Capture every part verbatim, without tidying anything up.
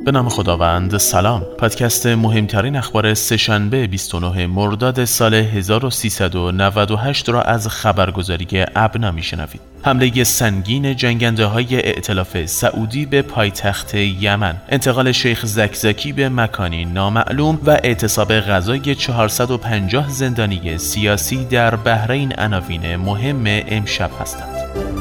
به نام خداوند. سلام. پادکست مهمترین اخبار سه‌شنبه بیست و نه مرداد سال هزار و سیصد و نود و هشت را از خبرگزاری ابنا میشنوید. حمله سنگین جنگنده های ائتلاف سعودی به پایتخت یمن، انتقال شیخ زکزاکی به مکانی نامعلوم و اعتصاب غذای چهارصد و پنجاه زندانی سیاسی در بحرین عناوین مهم امشب هستند.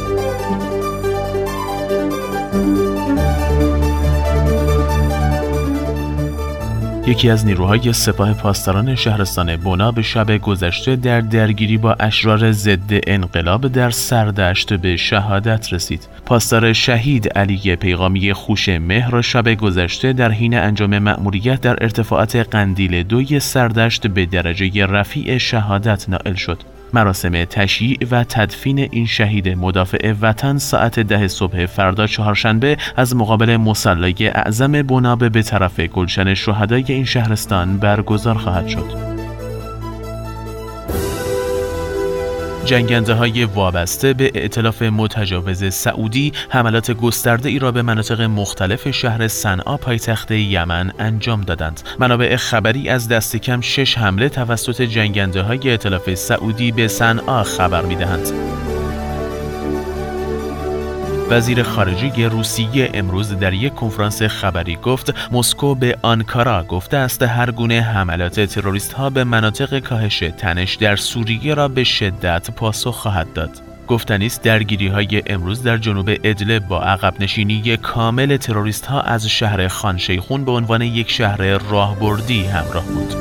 یکی از نیروهای سپاه پاسداران شهرستان بونا به شب گذشته در درگیری با اشرار ضد انقلاب در سردشت به شهادت رسید. پاسدار شهید علی پیغامی خوش مهر شب گذشته در حین انجام مأموریت در ارتفاعات قندیل دوی سردشت به درجه رفیع شهادت نائل شد. مراسم تشییع و تدفین این شهید مدافع وطن ساعت ده صبح فردا چهارشنبه از مقابل مصلی اعظم بونا به طرف گلشن شهدای این شهرستان برگزار خواهد شد. جنگنده های وابسته به ائتلاف متجاوز سعودی حملات گسترده ای را به مناطق مختلف شهر صنعا پایتخت یمن انجام دادند. منابع خبری از دست کم شش حمله توسط جنگنده های ائتلاف سعودی به صنعا خبر می دهند. وزیر خارجه روسیه امروز در یک کنفرانس خبری گفت مسکو به آنکارا گفته است هر گونه حملات تروریست ها به مناطق کاهش تنش در سوریه را به شدت پاسخ خواهد داد. گفتنی است درگیری های امروز در جنوب ادلب با عقب نشینی کامل تروریست ها از شهر خان شیخون به عنوان یک شهر راهبردی همراه بود.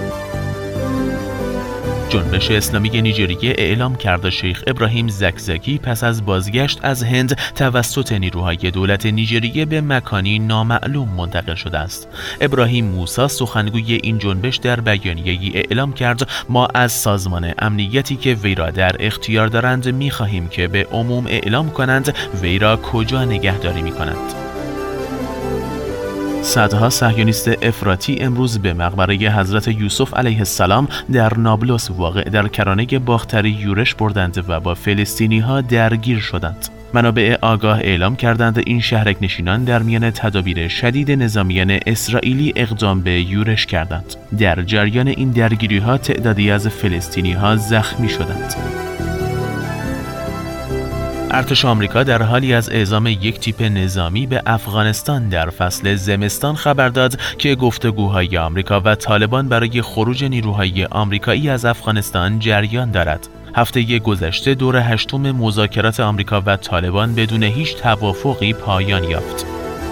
جنبش اسلامی نیجریه اعلام کرده شیخ ابراهیم زکزاکی پس از بازگشت از هند توسط نیروهای دولت نیجریه به مکانی نامعلوم منتقل شده است. ابراهیم موسی سخنگوی این جنبش در بیانیه‌ای اعلام کرد ما از سازمان امنیتی که وی را در اختیار دارند می‌خواهیم که به عموم اعلام کنند وی را کجا نگهداری می‌کنند. صدها صهیونیست افراطی امروز به مقبره حضرت یوسف علیه السلام در نابلس واقع در کرانه باختری یورش بردند و با فلسطینی ها درگیر شدند. منابع آگاه اعلام کردند این شهرک نشینان در میان تدابیر شدید نظامیان اسرائیلی اقدام به یورش کردند. در جریان این درگیری ها تعدادی از فلسطینی ها زخمی شدند. ارتش آمریکا در حالی از اعزام یک تیپ نظامی به افغانستان در فصل زمستان خبر داد که گفتگوهای آمریکا و طالبان برای خروج نیروهای آمریکایی از افغانستان جریان دارد. هفته گذشته دور هشتم مذاکرات آمریکا و طالبان بدون هیچ توافقی پایان یافت.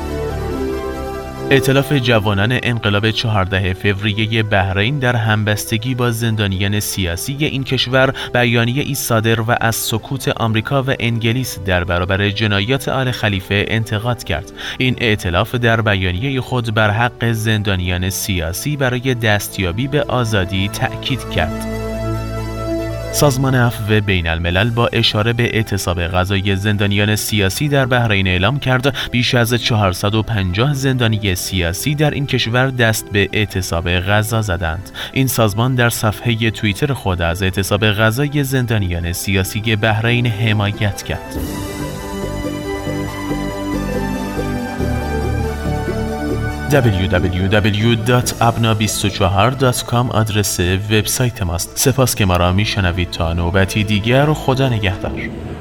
ائتلاف جوانان انقلاب چهاردهم فوریه بحرین در همبستگی با زندانیان سیاسی این کشور بیانیه‌ای صادر و از سکوت آمریکا و انگلیس در برابر جنایات آل خلیفه انتقاد کرد. این ائتلاف در بیانیه خود بر حق زندانیان سیاسی برای دستیابی به آزادی تأکید کرد. سازمان عفو بین الملل با اشاره به اعتصاب غذای زندانیان سیاسی در بحرین اعلام کرد بیش از چهارصد و پنجاه زندانی سیاسی در این کشور دست به اعتصاب غذا زدند. این سازمان در صفحه توییتر خود از اعتصاب غذای زندانیان سیاسی بحرین حمایت کرد. دبلیو دبلیو دبلیو دات ابنا بیست و چهار دات کام آدرس وبسایت ماست. سپاس که ما را میشنوید. تا نوبتی دیگر و خدا نگهدار.